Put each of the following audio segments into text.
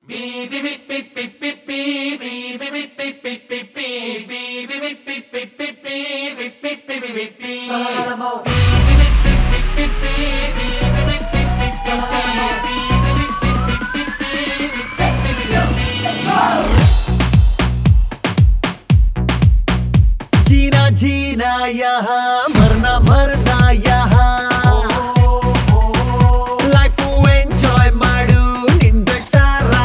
जीना जीना यहाँ मरना मरना यहाँ लाइफ ಎಂಜಾಯ್ ಮಾಡು ನಿಂದ ಸಾರಾ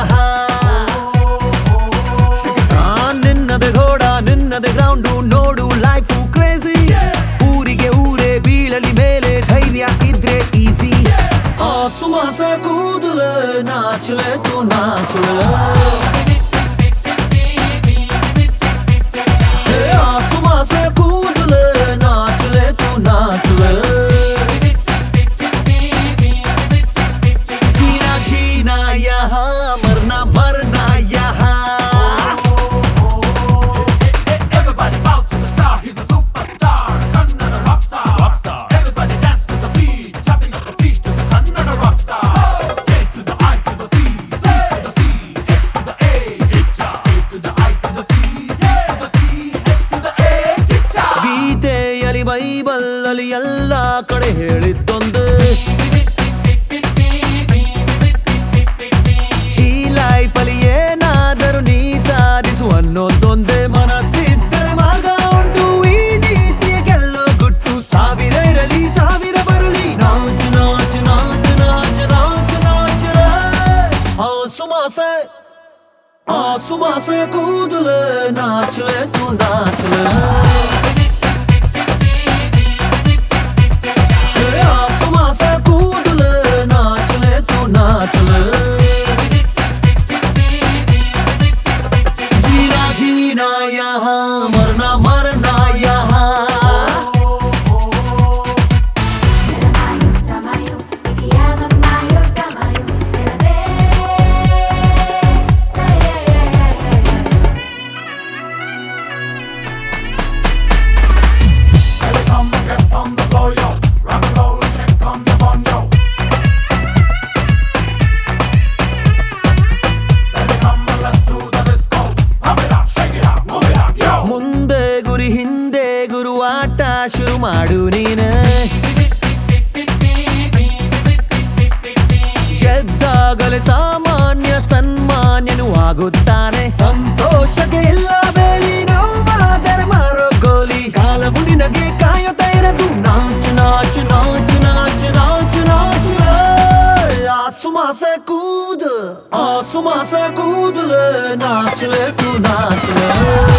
ನಿನ್ನದ ಘೋಡ ನಿನ್ನದ ಗ್ರೌಂಡು ನೋಡು ಲೈಫು ಕ್ರೇಜಿ ಊರಿಗೆ ಊರೇ ಬೀಳಲಿ ಮೇಲೆ ಧೈರ್ಯ ಇದ್ರೆ ಈಸಿ ಸುಮಾಸ ಕೂದಲ ನಾಚಲೆ ತು ನಾಚಲೆ ಬೈಬಲ್ಲಲ್ಲಿ ಎಲ್ಲ ಕಡೆ ಹೇಳಿದ್ದೊಂದು ಈ ಲೈಫಲ್ಲಿ ಏನಾದರೂ ನೀ ಸಾಧಿಸು ಅನ್ನೋದೊಂದೇ ಮನಸ್ಸಿದ್ದರೆ ಮಾರ್ಗ ಉಂಟು ಈ ನೀತಿಯ ಗೆಲ್ಲೋ ಗುಟ್ಟು ಸಾವಿರ ಇರಲಿ ಸಾವಿರ ಬರಲಿ ನಾಚು ನಾಚು ನಾಚು ನಾಚು ನಾಚು ನಾಚು ಸುಮಾಸೆ ಕೂದಲ ನಾಚಲೆ ತು ನಾಚಲೆ मरना मरना यहाँ ಆಟ ಶುರು ಮಾಡು ನೀನು ಗೆದ್ದಾಗಲೇ ಸಾಮಾನ್ಯ ಸನ್ಮಾನ್ಯನು ಆಗುತ್ತಾನೆ ಸಂತೋಷಕ್ಕೆ ಇಲ್ಲ ಬೇಲಿ ನೋವಾದರೆ ಮಾರೋ ಗೋಲಿ ಕಾಲವು ನಿನಗೆ ಕಾಯುತ್ತಾ ಇರದು ನಾಚು ನಾಚು ನಾಚು ನಾಚು ನಾಚು ನಾಚು ಸುಮಾಸ ಕೂದಲು ನಾಚಲೆ ತು ನಾಚಲೆ